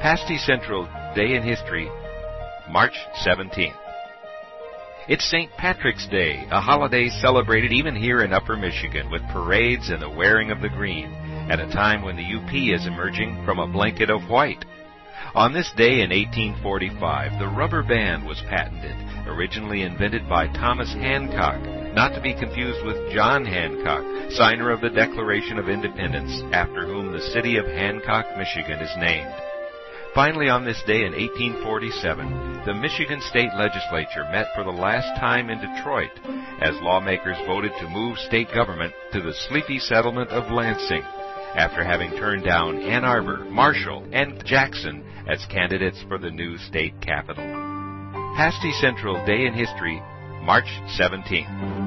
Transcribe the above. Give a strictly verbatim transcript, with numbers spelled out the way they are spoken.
Pasty Central Day in History, March seventeenth. It's Saint Patrick's Day, a holiday celebrated even here in Upper Michigan with parades and the wearing of the green, at a time when the U P is emerging from a blanket of white. On this day in eighteen forty-five, the rubber band was patented, originally invented by Thomas Hancock, not to be confused with John Hancock, signer of the Declaration of Independence, after whom the city of Hancock, Michigan is named. Finally, on this day in eighteen forty-seven, the Michigan State Legislature met for the last time in Detroit as lawmakers voted to move state government to the sleepy settlement of Lansing, after having turned down Ann Arbor, Marshall, and Jackson as candidates for the new state capital. Pasty Central Day in History, March seventeenth.